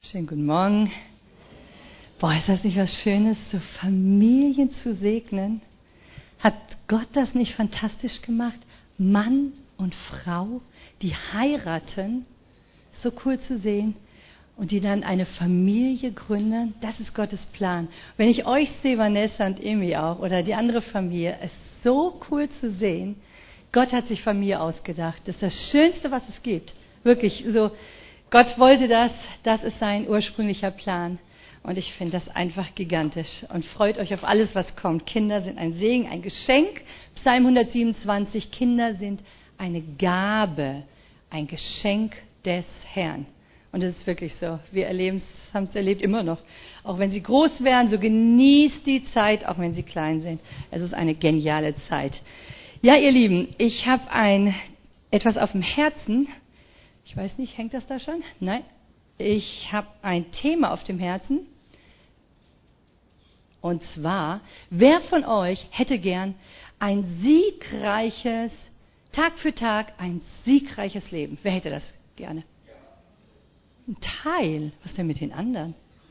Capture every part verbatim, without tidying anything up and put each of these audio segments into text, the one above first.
Schönen guten Morgen. Boah, ist das nicht was Schönes, so Familien zu segnen? Hat Gott das nicht fantastisch gemacht? Mann und Frau, die heiraten, so cool zu sehen, und die dann eine Familie gründen, das ist Gottes Plan. Wenn ich euch sehe, Vanessa und Emi auch, oder die andere Familie, es ist so cool zu sehen. Gott hat sich Familie ausgedacht. Das ist das Schönste, was es gibt. Wirklich so. Gott wollte das, das ist sein ursprünglicher Plan. Und ich finde das einfach gigantisch. Und freut euch auf alles, was kommt. Kinder sind ein Segen, ein Geschenk. Psalm hundertsiebenundzwanzig, Kinder sind eine Gabe, ein Geschenk des Herrn. Und das ist wirklich so. Wir erleben es, haben es erlebt immer noch. Auch wenn sie groß werden, so genießt die Zeit, auch wenn sie klein sind. Es ist eine geniale Zeit. Ja, ihr Lieben, ich habe ein etwas auf dem Herzen. Ich weiß nicht, hängt das da schon? Nein. Ich habe ein Thema auf dem Herzen. Und zwar, wer von euch hätte gern ein siegreiches, Tag für Tag, ein siegreiches Leben? Wer hätte das gerne? Ein Teil. Was denn mit den anderen?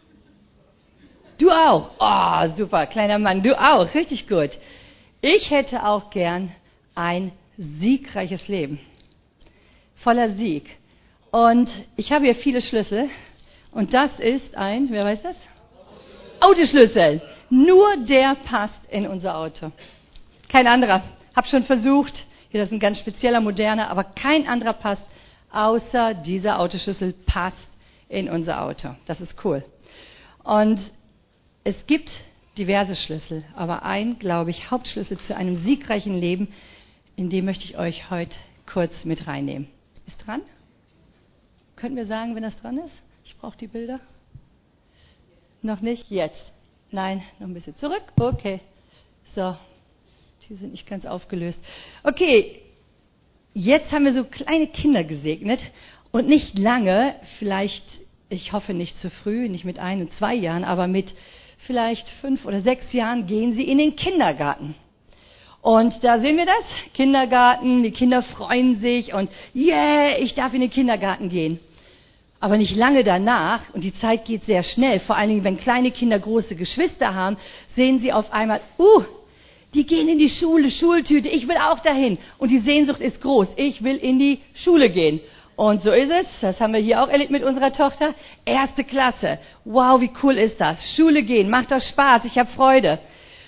Du auch. Oh, super, kleiner Mann, du auch. Richtig gut. Ich hätte auch gern ein siegreiches Leben. Voller Sieg. Und ich habe hier viele Schlüssel. Und das ist ein, wer weiß das? Autoschlüssel. Nur der passt in unser Auto. Kein anderer. Hab schon versucht. Hier, das ist ein ganz spezieller, moderner, aber kein anderer passt, außer dieser Autoschlüssel passt in unser Auto. Das ist cool. Und es gibt diverse Schlüssel, aber ein, glaube ich, Hauptschlüssel zu einem siegreichen Leben, in dem möchte ich euch heute kurz mit reinnehmen. Ist dran? Könnt ihr sagen, wenn das dran ist? Ich brauche die Bilder. Noch nicht? Jetzt. Nein, noch ein bisschen zurück. Okay. So. Die sind nicht ganz aufgelöst. Okay. Jetzt haben wir so kleine Kinder gesegnet. Und nicht lange, vielleicht, ich hoffe nicht zu früh, nicht mit ein und zwei Jahren, aber mit vielleicht fünf oder sechs Jahren gehen sie in den Kindergarten. Und da sehen wir das, Kindergarten, die Kinder freuen sich und yeah, ich darf in den Kindergarten gehen. Aber nicht lange danach, und die Zeit geht sehr schnell, vor allen Dingen, wenn kleine Kinder große Geschwister haben, sehen sie auf einmal, uh, die gehen in die Schule, Schultüte, ich will auch dahin. Und die Sehnsucht ist groß, ich will in die Schule gehen. Und so ist es, das haben wir hier auch erlebt mit unserer Tochter, erste Klasse. Wow, wie cool ist das, Schule gehen, macht doch Spaß, ich habe Freude.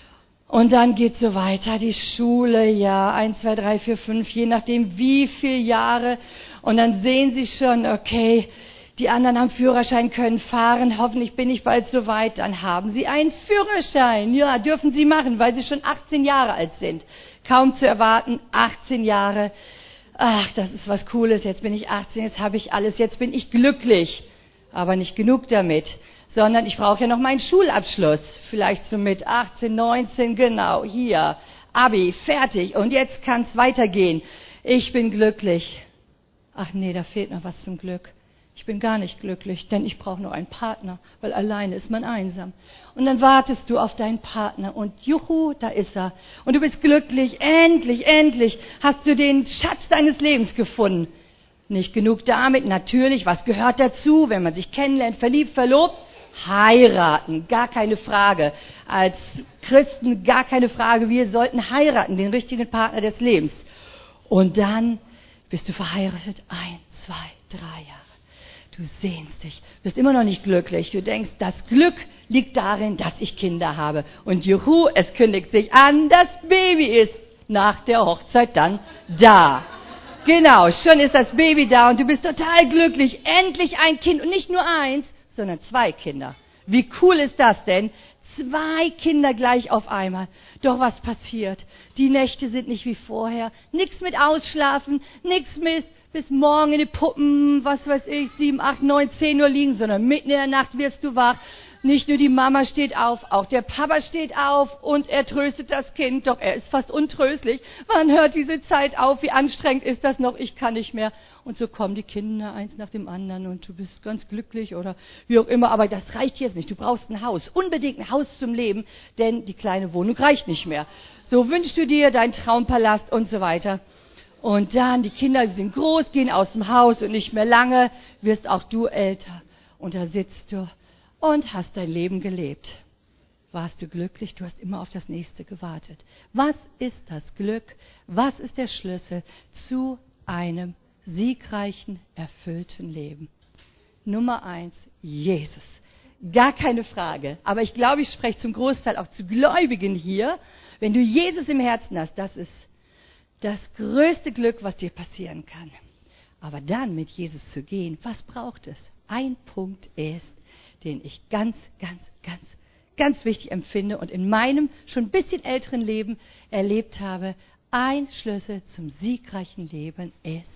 Und dann geht's so weiter, die Schule, ja, eins, zwei, drei, vier, fünf, je nachdem wie viele Jahre. Und dann sehen sie schon, okay, die anderen haben Führerschein, können fahren, hoffentlich bin ich bald so weit. Dann haben sie einen Führerschein, ja, dürfen sie machen, weil sie schon achtzehn Jahre alt sind. Kaum zu erwarten, achtzehn Jahre. Ach, das ist was Cooles, jetzt bin ich achtzehn, jetzt habe ich alles, jetzt bin ich glücklich. Aber nicht genug damit. Sondern ich brauche ja noch meinen Schulabschluss. Vielleicht so mit achtzehn, neunzehn, genau, hier, Abi, fertig. Und jetzt kann es weitergehen. Ich bin glücklich. Ach nee, da fehlt noch was zum Glück. Ich bin gar nicht glücklich, denn ich brauche noch einen Partner, weil alleine ist man einsam. Und dann wartest du auf deinen Partner und juhu, da ist er. Und du bist glücklich, endlich, endlich hast du den Schatz deines Lebens gefunden. Nicht genug damit, natürlich, was gehört dazu, wenn man sich kennenlernt, verliebt, verlobt? Heiraten, gar keine Frage. Als Christen gar keine Frage, wir sollten heiraten, den richtigen Partner des Lebens. Und dann bist du verheiratet, ein, zwei, drei Jahre. Du sehnst dich, bist immer noch nicht glücklich. Du denkst, das Glück liegt darin, dass ich Kinder habe. Und juhu, es kündigt sich an, das Baby ist nach der Hochzeit dann da. Genau, schon ist das Baby da und du bist total glücklich. Endlich ein Kind und nicht nur eins, sondern zwei Kinder. Wie cool ist das denn? Zwei Kinder gleich auf einmal. Doch was passiert? Die Nächte sind nicht wie vorher. Nichts mit Ausschlafen, nichts mit bis morgen in die Puppen, was weiß ich, sieben, acht, neun, zehn Uhr liegen, sondern mitten in der Nacht wirst du wach. Nicht nur die Mama steht auf, auch der Papa steht auf und er tröstet das Kind. Doch er ist fast untröstlich. Wann hört diese Zeit auf? Wie anstrengend ist das noch? Ich kann nicht mehr. Und so kommen die Kinder eins nach dem anderen und du bist ganz glücklich oder wie auch immer. Aber das reicht jetzt nicht. Du brauchst ein Haus. Unbedingt ein Haus zum Leben, denn die kleine Wohnung reicht nicht mehr. So wünschst du dir deinen Traumpalast und so weiter. Und dann, die Kinder sind groß, gehen aus dem Haus und nicht mehr lange wirst auch du älter. und da sitzt du und hast dein Leben gelebt. Warst du glücklich? Du hast immer auf das Nächste gewartet. Was ist das Glück? Was ist der Schlüssel zu einem siegreichen, erfüllten Leben? Nummer eins, Jesus. Gar keine Frage. Aber ich glaube, ich spreche zum Großteil auch zu Gläubigen hier. Wenn du Jesus im Herzen hast, das ist das größte Glück, was dir passieren kann. Aber dann mit Jesus zu gehen, was braucht es? Ein Punkt ist, den ich ganz, ganz, ganz, ganz wichtig empfinde und in meinem schon ein bisschen älteren Leben erlebt habe. Ein Schlüssel zum siegreichen Leben ist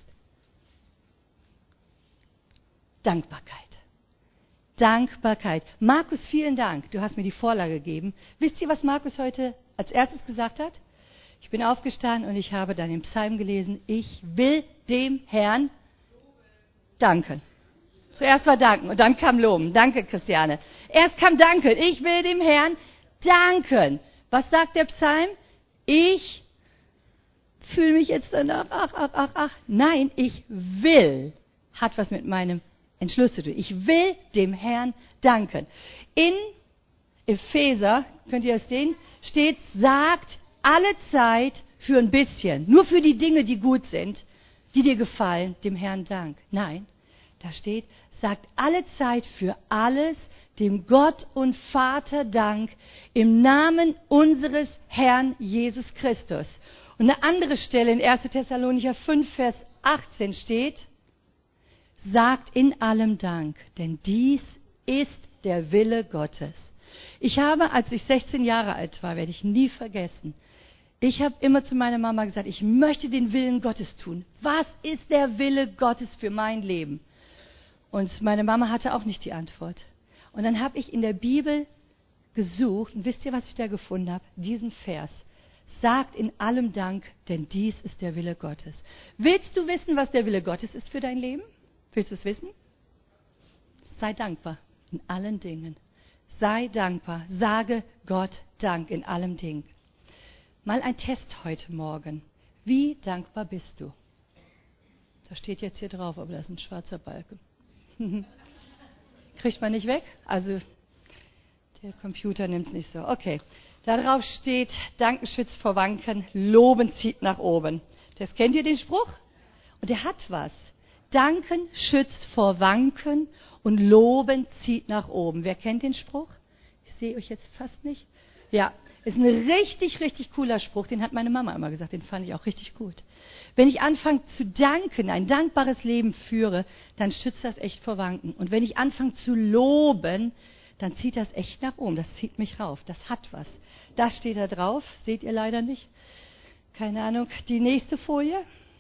Dankbarkeit. Dankbarkeit. Markus, vielen Dank. Du hast mir die Vorlage gegeben. Wisst ihr, was Markus heute als erstes gesagt hat? Ich bin aufgestanden und ich habe dann im Psalm gelesen, ich will dem Herrn danken. Zuerst war danken und dann kam loben. Danke, Christiane. Erst kam danken. Ich will dem Herrn danken. Was sagt der Psalm? Ich fühle mich jetzt danach, ach, ach, ach, ach. Nein, ich will. Hat was mit meinem Entschluss zu tun. Ich will dem Herrn danken. In Epheser, könnt ihr das sehen, steht, sagt alle Zeit für ein bisschen, nur für die Dinge, die gut sind, die dir gefallen, dem Herrn Dank. Nein, da steht, sagt alle Zeit für alles, dem Gott und Vater Dank, im Namen unseres Herrn Jesus Christus. Und eine andere Stelle in erster Thessalonicher fünf, Vers achtzehn steht, sagt in allem Dank, denn dies ist der Wille Gottes. Ich habe, als ich sechzehn Jahre alt war, werde ich nie vergessen, ich habe immer zu meiner Mama gesagt, ich möchte den Willen Gottes tun. Was ist der Wille Gottes für mein Leben? Und meine Mama hatte auch nicht die Antwort. Und dann habe ich in der Bibel gesucht, und wisst ihr, was ich da gefunden habe? Diesen Vers. Sagt in allem Dank, denn dies ist der Wille Gottes. Willst du wissen, was der Wille Gottes ist für dein Leben? Willst du es wissen? Sei dankbar in allen Dingen. Sei dankbar. Sage Gott Dank in allem Ding. Mal ein Test heute Morgen. Wie dankbar bist du? Das steht jetzt hier drauf, aber das ist ein schwarzer Balken. Kriegt man nicht weg? Also der Computer nimmt es nicht so. Okay. Darauf steht, Danken schützt vor Wanken, Loben zieht nach oben. Das kennt ihr den Spruch? Und der hat was. Danken schützt vor Wanken und Loben zieht nach oben. Wer kennt den Spruch? Ich sehe euch jetzt fast nicht. Ja, ist ein richtig, richtig cooler Spruch. Den hat meine Mama immer gesagt. Den fand ich auch richtig gut. Wenn ich anfange zu danken, ein dankbares Leben führe, dann schützt das echt vor Wanken. Und wenn ich anfange zu loben, dann zieht das echt nach oben. Das zieht mich rauf. Das hat was. Das steht da drauf. Seht ihr leider nicht. Keine Ahnung. Die nächste Folie.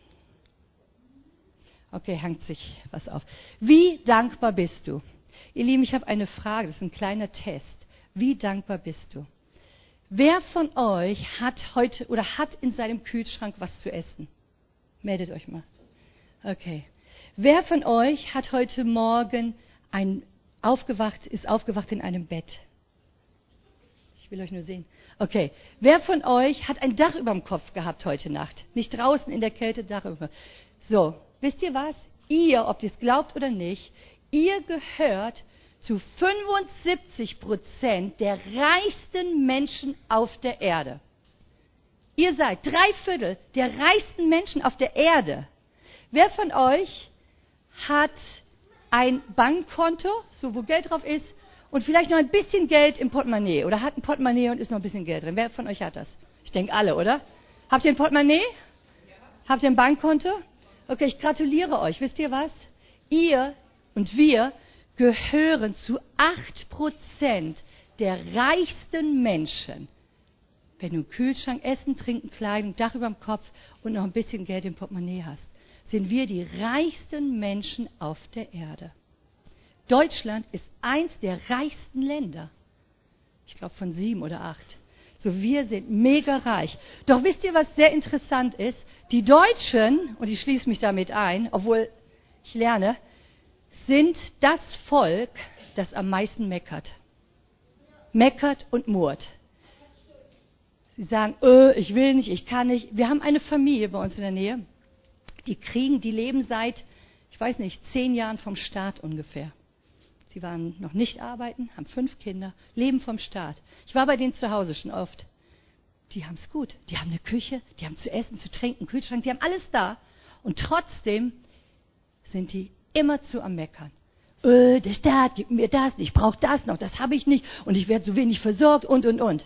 Okay, hängt sich was auf. Wie dankbar bist du? Ihr Lieben, ich habe eine Frage. Das ist ein kleiner Test. Wie dankbar bist du? Wer von euch hat heute oder hat in seinem Kühlschrank was zu essen? Meldet euch mal. Okay. Wer von euch hat heute Morgen ein aufgewacht, ist aufgewacht in einem Bett? Ich will euch nur sehen. Okay. Wer von euch hat ein Dach über dem Kopf gehabt heute Nacht? Nicht draußen in der Kälte, Dach über dem Kopf. So, wisst ihr was? Ihr, ob ihr es glaubt oder nicht, ihr gehört zu fünfundsiebzig Prozent der reichsten Menschen auf der Erde. Ihr seid drei Viertel der reichsten Menschen auf der Erde. Wer von euch hat ein Bankkonto, so wo Geld drauf ist, und vielleicht noch ein bisschen Geld im Portemonnaie? Oder hat ein Portemonnaie und ist noch ein bisschen Geld drin? Wer von euch hat das? Ich denke alle, oder? Habt ihr ein Portemonnaie? Ja. Habt ihr ein Bankkonto? Okay, ich gratuliere euch. Wisst ihr was? Ihr und wir gehören zu acht Prozent der reichsten Menschen. Wenn du einen Kühlschrank, Essen, Trinken, Kleidung, Dach über dem Kopf und noch ein bisschen Geld im Portemonnaie hast, sind wir die reichsten Menschen auf der Erde. Deutschland ist eins der reichsten Länder. Ich glaube von sieben oder acht. So, wir sind mega reich. Doch wisst ihr, was sehr interessant ist? Die Deutschen, und ich schließe mich damit ein, obwohl ich lerne, sind das Volk, das am meisten meckert. Meckert und murrt. Sie sagen, öh, ich will nicht, ich kann nicht. Wir haben eine Familie bei uns in der Nähe, die kriegen, die leben seit, ich weiß nicht, zehn Jahren vom Staat ungefähr. Sie waren noch nicht arbeiten, haben fünf Kinder, leben vom Staat. Ich war bei denen zu Hause schon oft. Die haben es gut. Die haben eine Küche, die haben zu essen, zu trinken, einen Kühlschrank, die haben alles da. Und trotzdem sind die immerzu am Meckern. Äh, der Staat gibt mir das, ich brauche das noch, das habe ich nicht und ich werde so wenig versorgt und, und, und.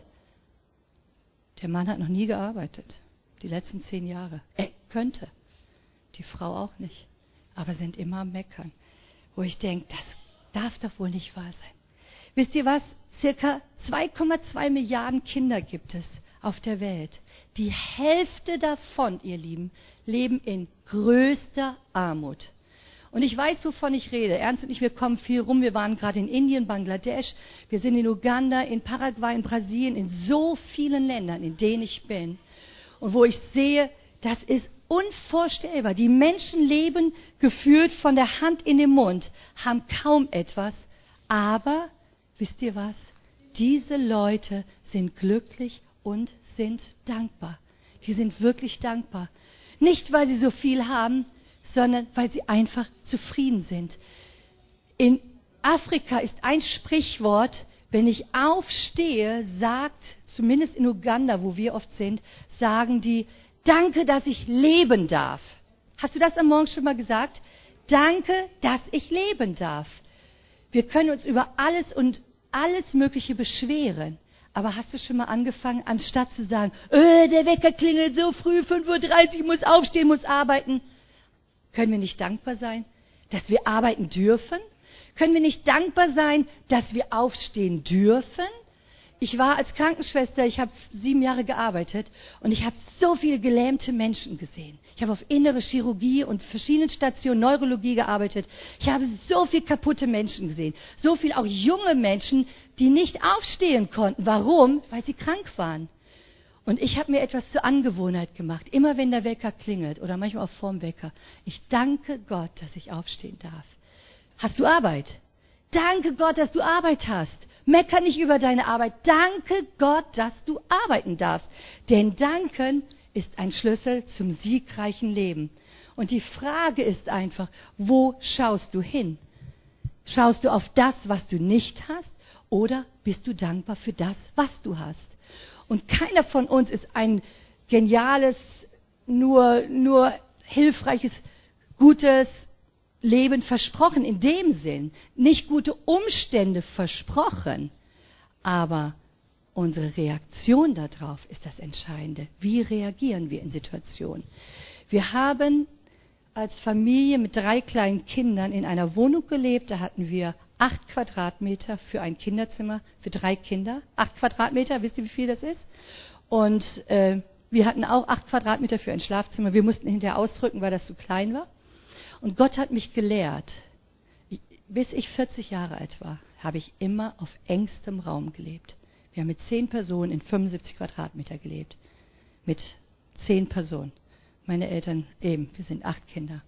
Der Mann hat noch nie gearbeitet, die letzten zehn Jahre. Er könnte, die Frau auch nicht, aber sind immer am Meckern. Wo ich denke, das darf doch wohl nicht wahr sein. Wisst ihr was? Circa zwei Komma zwei Milliarden Kinder gibt es auf der Welt. Die Hälfte davon, ihr Lieben, leben in größter Armut. Und ich weiß, wovon ich rede. Ernst und ich, wir kommen viel rum. Wir waren gerade in Indien, Bangladesch, wir sind in Uganda, in Paraguay, in Brasilien, in so vielen Ländern, in denen ich bin. Und wo ich sehe, das ist unvorstellbar. Die Menschen leben gefühlt von der Hand in den Mund, haben kaum etwas. Aber, wisst ihr was? Diese Leute sind glücklich und sind dankbar. Die sind wirklich dankbar. Nicht, weil sie so viel haben, sondern weil sie einfach zufrieden sind. In Afrika ist ein Sprichwort, wenn ich aufstehe, sagt, zumindest in Uganda, wo wir oft sind, sagen die, danke, dass ich leben darf. Hast du das am Morgen schon mal gesagt? Danke, dass ich leben darf. Wir können uns über alles und alles Mögliche beschweren. Aber hast du schon mal angefangen, anstatt zu sagen, öh, der Wecker klingelt so früh, fünf Uhr dreißig, muss aufstehen, muss arbeiten. Können wir nicht dankbar sein, dass wir arbeiten dürfen? Können wir nicht dankbar sein, dass wir aufstehen dürfen? Ich war als Krankenschwester, ich habe sieben Jahre gearbeitet und ich habe so viele gelähmte Menschen gesehen. Ich habe auf innere Chirurgie und verschiedenen Stationen Neurologie gearbeitet. Ich habe so viele kaputte Menschen gesehen. So viele auch junge Menschen, die nicht aufstehen konnten. Warum? Weil sie krank waren. Und ich habe mir etwas zur Angewohnheit gemacht. Immer wenn der Wecker klingelt oder manchmal auch vorm Wecker. Ich danke Gott, dass ich aufstehen darf. Hast du Arbeit? Danke Gott, dass du Arbeit hast. Mecker nicht über deine Arbeit. Danke Gott, dass du arbeiten darfst. Denn Danken ist ein Schlüssel zum siegreichen Leben. Und die Frage ist einfach, wo schaust du hin? Schaust du auf das, was du nicht hast? Oder bist du dankbar für das, was du hast? Und keiner von uns ist ein geniales, nur, nur hilfreiches, gutes Leben versprochen. In dem Sinn, nicht gute Umstände versprochen, aber unsere Reaktion darauf ist das Entscheidende. Wie reagieren wir in Situationen? Wir haben als Familie mit drei kleinen Kindern in einer Wohnung gelebt. Da hatten wir acht Quadratmeter für ein Kinderzimmer, für drei Kinder. Acht Quadratmeter, wisst ihr, wie viel das ist? Und äh, wir hatten auch acht Quadratmeter für ein Schlafzimmer. Wir mussten hinterher ausrücken, weil das zu klein war. Und Gott hat mich gelehrt. Ich, bis ich vierzig Jahre alt war, habe ich immer auf engstem Raum gelebt. Wir haben mit zehn Personen in fünfundsiebzig Quadratmeter gelebt. Mit zehn Personen. Meine Eltern eben, wir sind acht Kinder.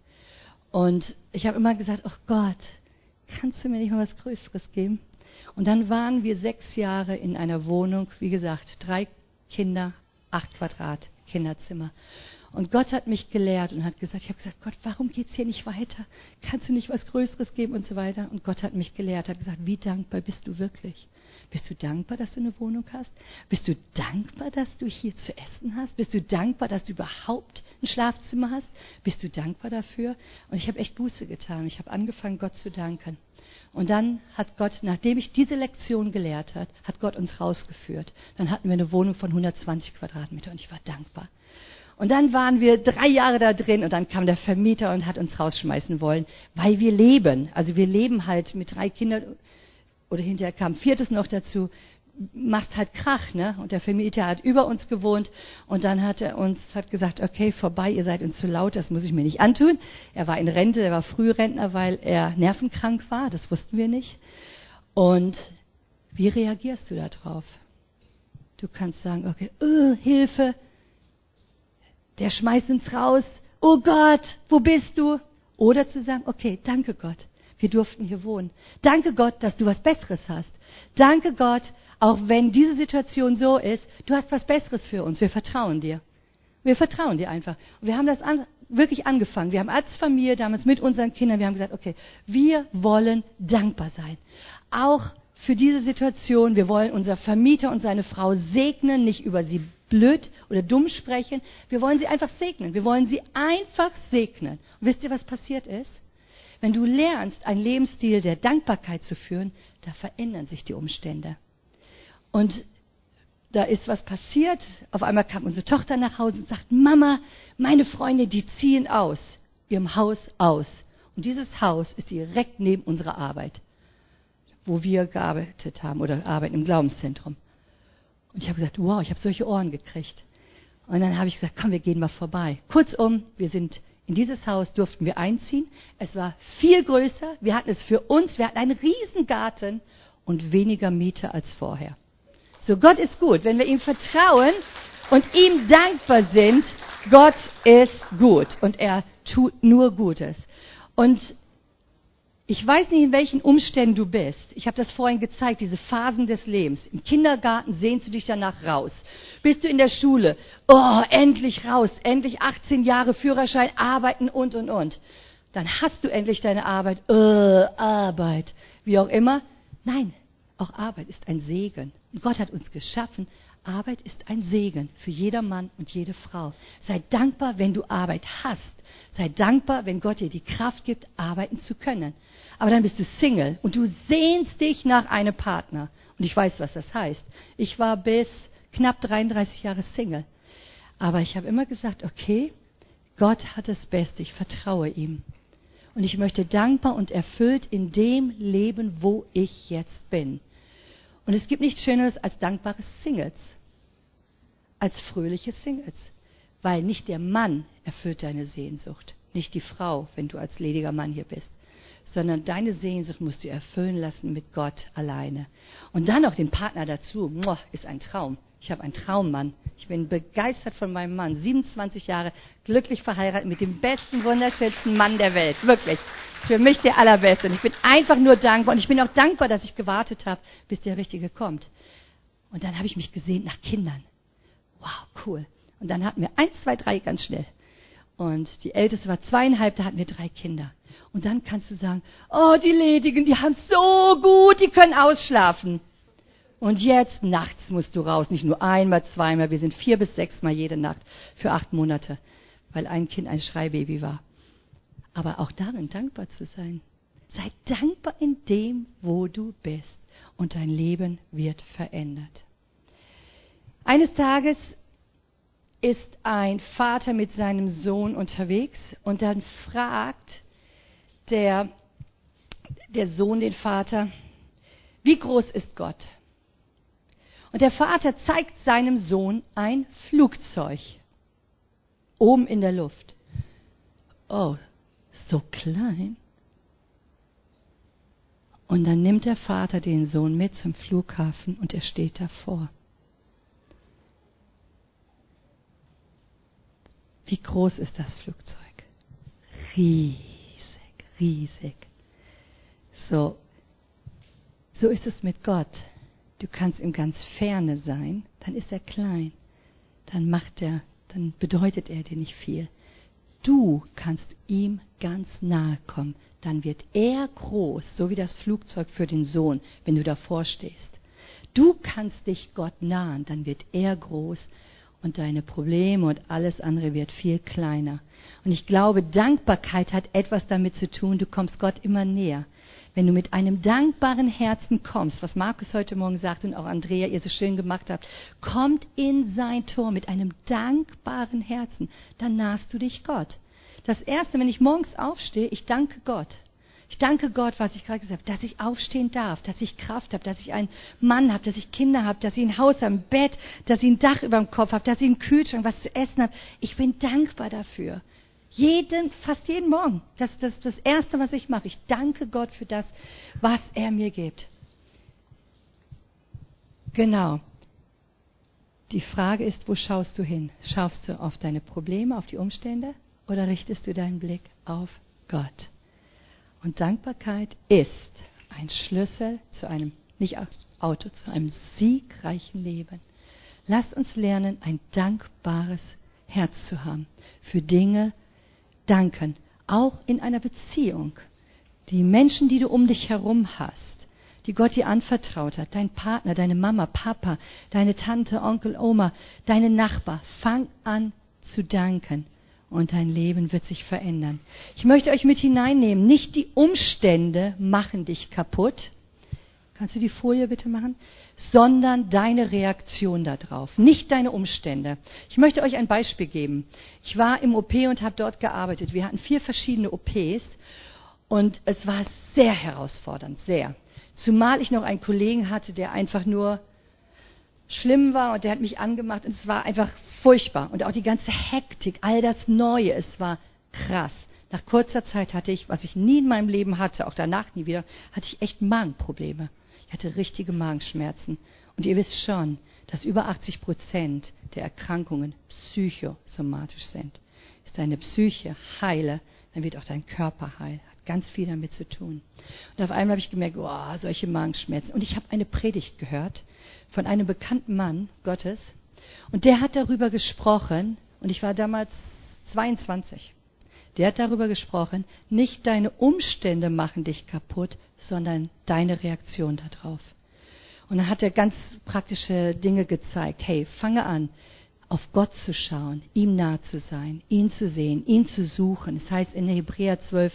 Und ich habe immer gesagt, oh Gott, kannst du mir nicht mal was Größeres geben? Und dann waren wir sechs Jahre in einer Wohnung, wie gesagt, drei Kinder, acht Quadrat, Kinderzimmer. Und Gott hat mich gelehrt und hat gesagt, ich habe gesagt, Gott, warum geht's hier nicht weiter? Kannst du nicht was Größeres geben und so weiter? Und Gott hat mich gelehrt, hat gesagt, wie dankbar bist du wirklich? Bist du dankbar, dass du eine Wohnung hast? Bist du dankbar, dass du hier zu essen hast? Bist du dankbar, dass du überhaupt ein Schlafzimmer hast? Bist du dankbar dafür? Und ich habe echt Buße getan. Ich habe angefangen, Gott zu danken. Und dann hat Gott, nachdem ich diese Lektion gelehrt hat, hat Gott uns rausgeführt. Dann hatten wir eine Wohnung von hundertzwanzig Quadratmeter und ich war dankbar. Und dann waren wir drei Jahre da drin und dann kam der Vermieter und hat uns rausschmeißen wollen, weil wir leben. Also wir leben halt mit drei Kindern oder hinterher kam ein viertes noch dazu, macht halt Krach, ne? Und der Vermieter hat über uns gewohnt und dann hat er uns hat gesagt, okay, vorbei, ihr seid uns zu laut, das muss ich mir nicht antun. Er war in Rente, er war Frührentner, weil er nervenkrank war, das wussten wir nicht. Und wie reagierst du da drauf? Du kannst sagen, okay, oh, Hilfe, der schmeißt uns raus, oh Gott, wo bist du? Oder zu sagen, okay, danke Gott, wir durften hier wohnen. Danke Gott, dass du was Besseres hast. Danke Gott, auch wenn diese Situation so ist, du hast was Besseres für uns. Wir vertrauen dir. Wir vertrauen dir einfach. Und wir haben das an, wirklich angefangen. Wir haben als Familie damals mit unseren Kindern, wir haben gesagt, okay, wir wollen dankbar sein. Auch für diese Situation, wir wollen unser Vermieter und seine Frau segnen, nicht über sie blöd oder dumm sprechen. Wir wollen sie einfach segnen. Wir wollen sie einfach segnen. Und wisst ihr, was passiert ist? Wenn du lernst, einen Lebensstil der Dankbarkeit zu führen, da verändern sich die Umstände. Und da ist was passiert. Auf einmal kam unsere Tochter nach Hause und sagt, Mama, meine Freunde, die ziehen aus, ihrem Haus aus. Und dieses Haus ist direkt neben unserer Arbeit, wo wir gearbeitet haben oder arbeiten im Glaubenszentrum. Und ich habe gesagt, wow, ich habe solche Ohren gekriegt. Und dann habe ich gesagt, komm, wir gehen mal vorbei. Kurzum, wir sind in dieses Haus, durften wir einziehen. Es war viel größer. Wir hatten es für uns. Wir hatten einen riesen Garten und weniger Miete als vorher. So, Gott ist gut. Wenn wir ihm vertrauen und ihm dankbar sind, Gott ist gut und er tut nur Gutes. Und ich weiß nicht, in welchen Umständen du bist. Ich habe das vorhin gezeigt, diese Phasen des Lebens. Im Kindergarten sehnst du dich danach raus. Bist du in der Schule? Oh, endlich raus. Endlich achtzehn Jahre Führerschein, arbeiten und, und, und. Dann hast du endlich deine Arbeit. Oh, Arbeit. Wie auch immer. Nein, auch Arbeit ist ein Segen. Und Gott hat uns geschaffen. Arbeit ist ein Segen für jeder Mann und jede Frau. Sei dankbar, wenn du Arbeit hast. Sei dankbar, wenn Gott dir die Kraft gibt, arbeiten zu können. Aber dann bist du Single und du sehnst dich nach einem Partner. Und ich weiß, was das heißt. Ich war bis knapp dreiunddreißig Jahre Single. Aber ich habe immer gesagt, okay, Gott hat das Beste, ich vertraue ihm. Und ich möchte dankbar und erfüllt in dem leben, wo ich jetzt bin. Und es gibt nichts Schöneres als dankbare Singles, als fröhliche Singles. Weil nicht der Mann erfüllt deine Sehnsucht, nicht die Frau, wenn du als lediger Mann hier bist, sondern deine Sehnsucht musst du erfüllen lassen mit Gott alleine. Und dann noch den Partner dazu, muah, ist ein Traum. Ich habe einen Traummann. Ich bin begeistert von meinem Mann. siebenundzwanzig Jahre glücklich verheiratet mit dem besten, wunderschönsten Mann der Welt. Wirklich. Für mich der allerbeste. Und ich bin einfach nur dankbar. Und ich bin auch dankbar, dass ich gewartet habe, bis der Richtige kommt. Und dann habe ich mich gesehnt nach Kindern. Wow, cool. Und dann hatten wir eins, zwei, drei ganz schnell. Und die Älteste war zweieinhalb, da hatten wir drei Kinder. Und dann kannst du sagen, oh, die Ledigen, die haben so gut, die können ausschlafen. Und jetzt nachts musst du raus, nicht nur einmal, zweimal, wir sind vier bis sechsmal jede Nacht für acht Monate, weil ein Kind ein Schreibaby war. Aber auch darin dankbar zu sein. Sei dankbar in dem, wo du bist. Und dein Leben wird verändert. Eines Tages ist ein Vater mit seinem Sohn unterwegs und dann fragt der, der Sohn den Vater, wie groß ist Gott? Und der Vater zeigt seinem Sohn ein Flugzeug oben in der Luft. Oh, so klein. Und dann nimmt der Vater den Sohn mit zum Flughafen und er steht davor. Wie groß ist das Flugzeug? Riesig, riesig. So, so ist es mit Gott. Du kannst ihm ganz ferne sein, dann ist er klein. Dann macht er, dann bedeutet er dir nicht viel. Du kannst ihm ganz nahe kommen, dann wird er groß, so wie das Flugzeug für den Sohn, wenn du davor stehst. Du kannst dich Gott nahen, dann wird er groß. Und deine Probleme und alles andere wird viel kleiner. Und ich glaube, Dankbarkeit hat etwas damit zu tun, du kommst Gott immer näher. Wenn du mit einem dankbaren Herzen kommst, was Markus heute Morgen sagt und auch Andrea, ihr so schön gemacht habt, kommt in sein Tor mit einem dankbaren Herzen, dann nahst du dich Gott. Das Erste, wenn ich morgens aufstehe, ich danke Gott. Ich danke Gott, was ich gerade gesagt habe, dass ich aufstehen darf, dass ich Kraft habe, dass ich einen Mann habe, dass ich Kinder habe, dass ich ein Haus habe, ein Bett, dass ich ein Dach über dem Kopf habe, dass ich einen Kühlschrank, was zu essen habe. Ich bin dankbar dafür. Jeden, fast jeden Morgen. Das ist das, das Erste, was ich mache. Ich danke Gott für das, was er mir gibt. Genau. Die Frage ist, wo schaust du hin? Schaust du auf deine Probleme, auf die Umstände oder richtest du deinen Blick auf Gott? Und Dankbarkeit ist ein Schlüssel zu einem, nicht Auto, zu einem siegreichen Leben. Lasst uns lernen, ein dankbares Herz zu haben für Dinge danken, auch in einer Beziehung. Die Menschen, die du um dich herum hast, die Gott dir anvertraut hat, dein Partner, deine Mama, Papa, deine Tante, Onkel, Oma, deine Nachbar, fang an zu danken und dein Leben wird sich verändern. Ich möchte euch mit hineinnehmen, nicht die Umstände machen dich kaputt, kannst du die Folie bitte machen, sondern deine Reaktion darauf, nicht deine Umstände. Ich möchte euch ein Beispiel geben. Ich war im O P und habe dort gearbeitet. Wir hatten vier verschiedene O Ps und es war sehr herausfordernd, sehr. Zumal ich noch einen Kollegen hatte, der einfach nur schlimm war und der hat mich angemacht und es war einfach furchtbar. Und auch die ganze Hektik, all das Neue, es war krass. Nach kurzer Zeit hatte ich, was ich nie in meinem Leben hatte, auch danach nie wieder, hatte ich echt Magenprobleme. Ich hatte richtige Magenschmerzen. Und ihr wisst schon, dass über achtzig Prozent der Erkrankungen psychosomatisch sind. Ist deine Psyche heile, dann wird auch dein Körper heil. Hat ganz viel damit zu tun. Und auf einmal habe ich gemerkt, oh, solche Magenschmerzen. Und ich habe eine Predigt gehört von einem bekannten Mann Gottes. Und der hat darüber gesprochen, und ich war damals zweiundzwanzig. Der hat darüber gesprochen, nicht deine Umstände machen dich kaputt, sondern deine Reaktion darauf. Und dann hat er ganz praktische Dinge gezeigt. Hey, fange an, auf Gott zu schauen, ihm nah zu sein, ihn zu sehen, ihn zu suchen. Das heißt in Hebräer zwölf,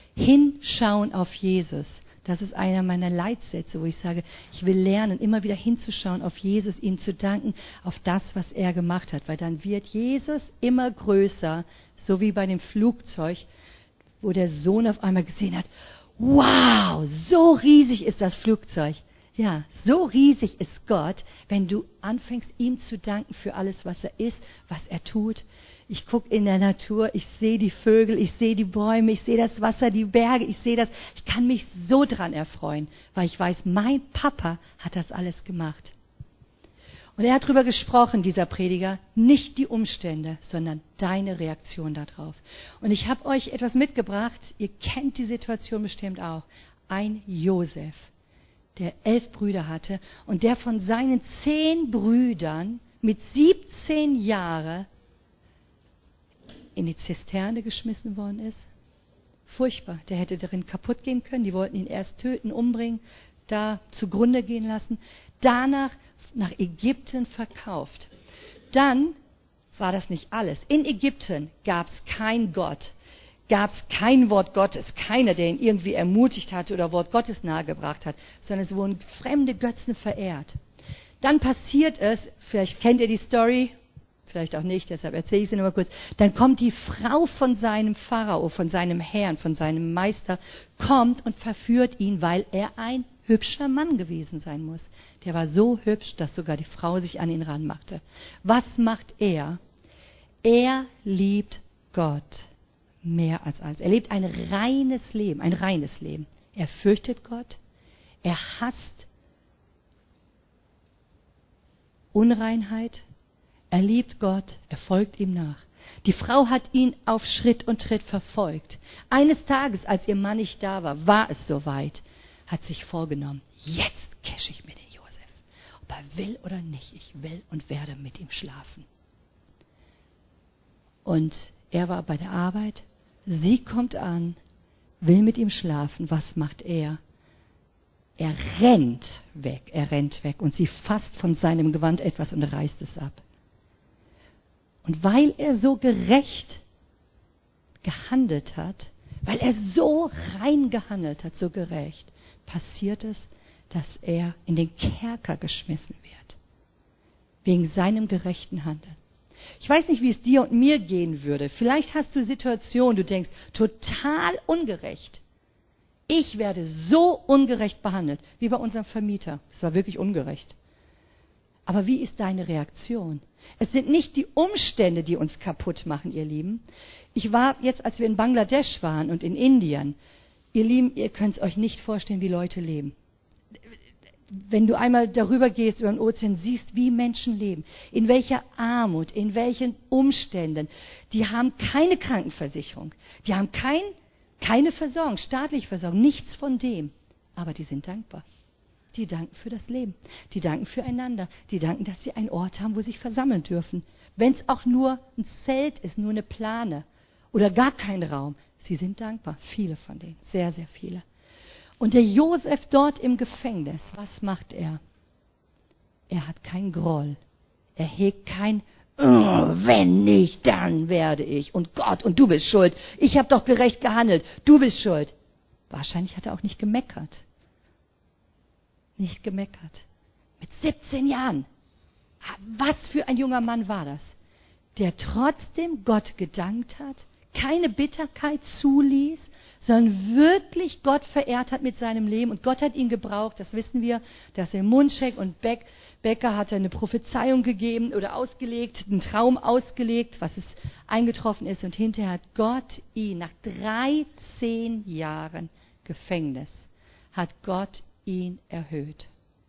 hinschauen auf Jesus. Das ist einer meiner Leitsätze, wo ich sage, ich will lernen, immer wieder hinzuschauen auf Jesus, ihm zu danken, auf das, was er gemacht hat. Weil dann wird Jesus immer größer, so wie bei dem Flugzeug, wo der Sohn auf einmal gesehen hat, wow, so riesig ist das Flugzeug. Ja, so riesig ist Gott, wenn du anfängst, ihm zu danken für alles, was er ist, was er tut. Ich gucke in der Natur, ich sehe die Vögel, ich sehe die Bäume, ich sehe das Wasser, die Berge, ich sehe das. Ich kann mich so dran erfreuen, weil ich weiß, mein Papa hat das alles gemacht. Und er hat darüber gesprochen, dieser Prediger, nicht die Umstände, sondern deine Reaktion darauf. Und ich habe euch etwas mitgebracht, ihr kennt die Situation bestimmt auch. Ein Josef, der elf Brüder hatte und der von seinen zehn Brüdern mit siebzehn Jahren in die Zisterne geschmissen worden ist. Furchtbar, der hätte darin kaputt gehen können. Die wollten ihn erst töten, umbringen, da zugrunde gehen lassen. Danach nach Ägypten verkauft. Dann war das nicht alles. In Ägypten gab es kein Gott, gab es kein Wort Gottes, keiner, der ihn irgendwie ermutigt hatte oder Wort Gottes nahegebracht hat, sondern es wurden fremde Götzen verehrt. Dann passiert es, vielleicht kennt ihr die Story, vielleicht auch nicht, deshalb erzähle ich sie nur mal kurz, dann kommt die Frau von seinem Pharao, von seinem Herrn, von seinem Meister, kommt und verführt ihn, weil er ein hübscher Mann gewesen sein muss. Der war so hübsch, dass sogar die Frau sich an ihn ranmachte. Was macht er? Er liebt Gott mehr als alles. Er lebt ein reines Leben, ein reines Leben. Er fürchtet Gott, er hasst Unreinheit, er liebt Gott, er folgt ihm nach. Die Frau hat ihn auf Schritt und Tritt verfolgt. Eines Tages, als ihr Mann nicht da war, war es soweit, hat sich vorgenommen, jetzt cashe ich mir den Josef. Ob er will oder nicht, ich will und werde mit ihm schlafen. Und er war bei der Arbeit, sie kommt an, will mit ihm schlafen. Was macht er? Er rennt weg, er rennt weg und sie fasst von seinem Gewand etwas und reißt es ab. Und weil er so gerecht gehandelt hat, weil er so rein gehandelt hat, so gerecht, passiert es, dass er in den Kerker geschmissen wird. Wegen seinem gerechten Handeln. Ich weiß nicht, wie es dir und mir gehen würde. Vielleicht hast du Situationen, du denkst, total ungerecht. Ich werde so ungerecht behandelt, wie bei unserem Vermieter. Es war wirklich ungerecht. Aber wie ist deine Reaktion? Es sind nicht die Umstände, die uns kaputt machen, ihr Lieben. Ich war jetzt, als wir in Bangladesch waren und in Indien, ihr Lieben, ihr könnt es euch nicht vorstellen, wie Leute leben. Wenn du einmal darüber gehst, über den Ozean, siehst, wie Menschen leben, in welcher Armut, in welchen Umständen. Die haben keine Krankenversicherung, die haben kein, keine Versorgung, staatliche Versorgung, nichts von dem. Aber die sind dankbar. Die danken für das Leben, die danken füreinander, die danken, dass sie einen Ort haben, wo sie sich versammeln dürfen. Wenn es auch nur ein Zelt ist, nur eine Plane oder gar keinen Raum. Sie sind dankbar, viele von denen, sehr, sehr viele. Und der Josef dort im Gefängnis, was macht er? Er hat keinen Groll. Er hegt kein, oh, wenn nicht, dann werde ich. Und Gott, und du bist schuld. Ich habe doch gerecht gehandelt. Du bist schuld. Wahrscheinlich hat er auch nicht gemeckert. Nicht gemeckert. Mit siebzehn Jahren. Was für ein junger Mann war das, der trotzdem Gott gedankt hat, keine Bitterkeit zuließ, sondern wirklich Gott verehrt hat mit seinem Leben. Und Gott hat ihn gebraucht, das wissen wir, dass er Mundschenk und Beck, Becker hat eine Prophezeiung gegeben oder ausgelegt, einen Traum ausgelegt, was es eingetroffen ist. Und hinterher hat Gott ihn, nach dreizehn Jahren Gefängnis, hat Gott ihn erhöht.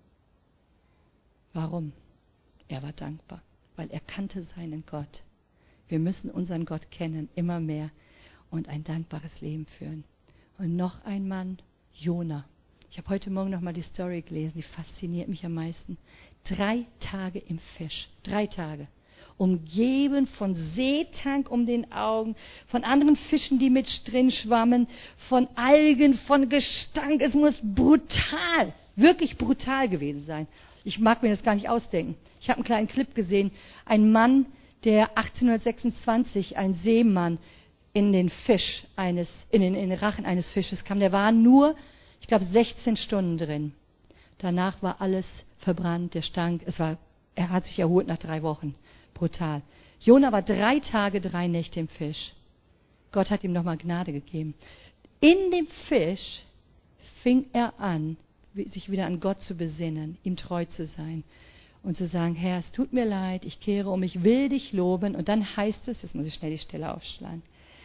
Warum? Er war dankbar, weil er kannte seinen Gott. Wir müssen unseren Gott kennen, immer mehr, und ein dankbares Leben führen. Und noch ein Mann, Jona. Ich habe heute Morgen noch mal die Story gelesen, die fasziniert mich am meisten. Drei Tage im Fisch, drei Tage. Umgeben von Seetank um den Augen, von anderen Fischen, die mit drin schwammen, von Algen, von Gestank. Es muss brutal, wirklich brutal gewesen sein. Ich mag mir das gar nicht ausdenken. Ich habe einen kleinen Clip gesehen. Ein Mann, der achtzehnhundertsechsundzwanzig, ein Seemann, in den Fisch eines, in den, in den Rachen eines Fisches kam. Der war nur, ich glaube, sechzehn Stunden drin. Danach war alles verbrannt, der stank. Es war, er hat sich erholt nach drei Wochen. Brutal. Jona war drei Tage, drei Nächte im Fisch. Gott hat ihm nochmal Gnade gegeben. In dem Fisch fing er an, sich wieder an Gott zu besinnen, ihm treu zu sein und zu sagen, Herr, es tut mir leid, ich kehre um, ich will dich loben. Und dann heißt es, jetzt muss ich schnell die Stelle aufschlagen,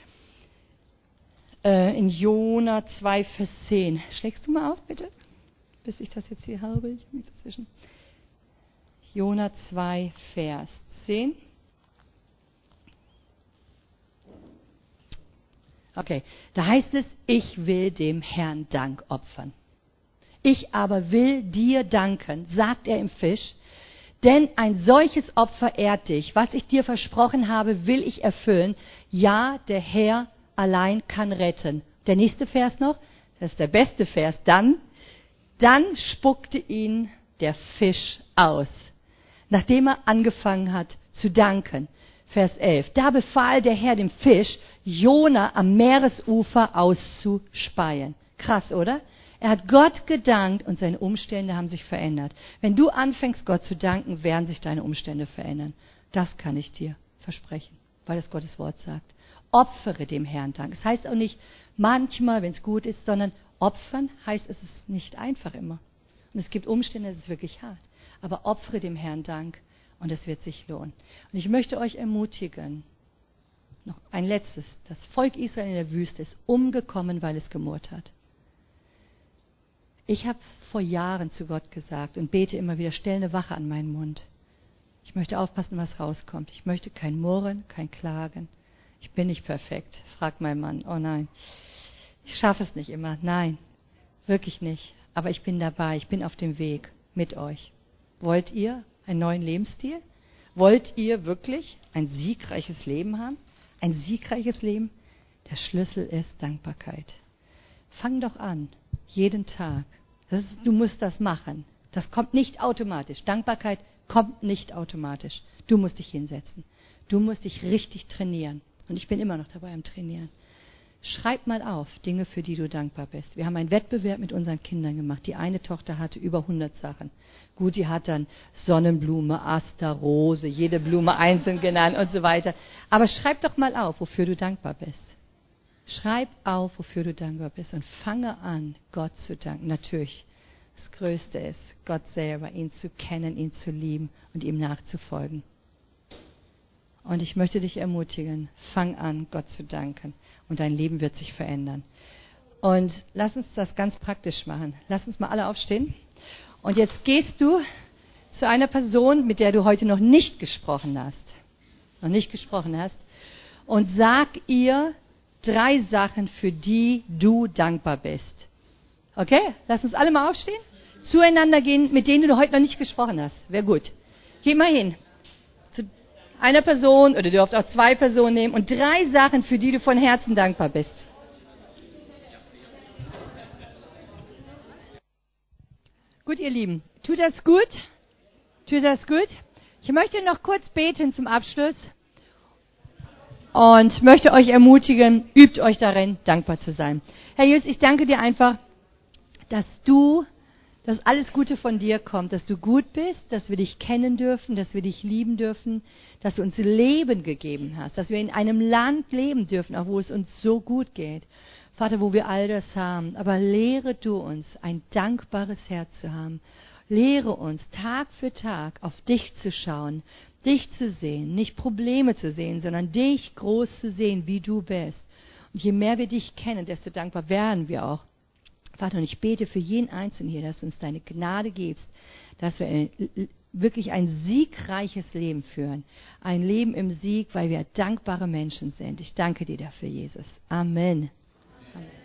äh, in Jona zwei, Vers zehn. Schlägst du mal auf, bitte? Bis ich das jetzt hier habe. Ich bin dazwischen. Jona zwei, Vers zehn. Okay, da heißt es, ich will dem Herrn Dank opfern. Ich aber will dir danken, sagt er im Fisch, denn ein solches Opfer ehrt dich. Was ich dir versprochen habe, will ich erfüllen. Ja, der Herr allein kann retten. Der nächste Vers noch, das ist der beste Vers. Dann, dann spuckte ihn der Fisch aus, nachdem er angefangen hat zu danken. Vers elf. Da befahl der Herr dem Fisch, Jona am Meeresufer auszuspeien. Krass, oder? Er hat Gott gedankt und seine Umstände haben sich verändert. Wenn du anfängst, Gott zu danken, werden sich deine Umstände verändern. Das kann ich dir versprechen, weil es Gottes Wort sagt. Opfere dem Herrn Dank. Es heißt auch nicht manchmal, wenn es gut ist, sondern opfern heißt, es ist nicht einfach immer. Und es gibt Umstände, es ist wirklich hart. Aber opfere dem Herrn Dank und es wird sich lohnen. Und ich möchte euch ermutigen, noch ein letztes. Das Volk Israel in der Wüste ist umgekommen, weil es gemurrt hat. Ich habe vor Jahren zu Gott gesagt und bete immer wieder, stell eine Wache an meinen Mund. Ich möchte aufpassen, was rauskommt. Ich möchte kein Murren, kein Klagen. Ich bin nicht perfekt, fragt mein Mann. Oh nein, ich schaffe es nicht immer. Nein, wirklich nicht. Aber ich bin dabei, ich bin auf dem Weg mit euch. Wollt ihr einen neuen Lebensstil? Wollt ihr wirklich ein siegreiches Leben haben? Ein siegreiches Leben? Der Schlüssel ist Dankbarkeit. Fang doch an, jeden Tag. Das ist, du musst das machen. Das kommt nicht automatisch. Dankbarkeit kommt nicht automatisch. Du musst dich hinsetzen. Du musst dich richtig trainieren. Und ich bin immer noch dabei am Trainieren. Schreib mal auf Dinge, für die du dankbar bist. Wir haben einen Wettbewerb mit unseren Kindern gemacht. Die eine Tochter hatte über hundert Sachen. Gut, die hat dann Sonnenblume, Aster, Rose, jede Blume einzeln genannt und so weiter. Aber schreib doch mal auf, wofür du dankbar bist. Schreib auf, wofür du dankbar bist und fange an, Gott zu danken. Natürlich, das Größte ist, Gott selber, ihn zu kennen, ihn zu lieben und ihm nachzufolgen. Und ich möchte dich ermutigen, fang an, Gott zu danken und dein Leben wird sich verändern. Und lass uns das ganz praktisch machen. Lass uns mal alle aufstehen. Und jetzt gehst du zu einer Person, mit der du heute noch nicht gesprochen hast, noch nicht gesprochen hast, und sag ihr drei Sachen, für die du dankbar bist. Okay? Lass uns alle mal aufstehen. Zueinander gehen, mit denen du heute noch nicht gesprochen hast. Wäre gut. Geh mal hin. Eine Person oder ihr dürft auch zwei Personen nehmen und drei Sachen, für die du von Herzen dankbar bist. Gut, ihr Lieben, tut das gut? Tut das gut? Ich möchte noch kurz beten zum Abschluss und möchte euch ermutigen, übt euch darin, dankbar zu sein. Herr Jesus, ich danke dir einfach, dass du, dass alles Gute von dir kommt, dass du gut bist, dass wir dich kennen dürfen, dass wir dich lieben dürfen, dass du uns Leben gegeben hast, dass wir in einem Land leben dürfen, auch wo es uns so gut geht. Vater, wo wir all das haben, aber lehre du uns, ein dankbares Herz zu haben. Lehre uns, Tag für Tag auf dich zu schauen, dich zu sehen, nicht Probleme zu sehen, sondern dich groß zu sehen, wie du bist. Und je mehr wir dich kennen, desto dankbar werden wir auch. Vater, und ich bete für jeden Einzelnen hier, dass du uns deine Gnade gibst, dass wir ein, wirklich ein siegreiches Leben führen. Ein Leben im Sieg, weil wir dankbare Menschen sind. Ich danke dir dafür, Jesus. Amen. Amen.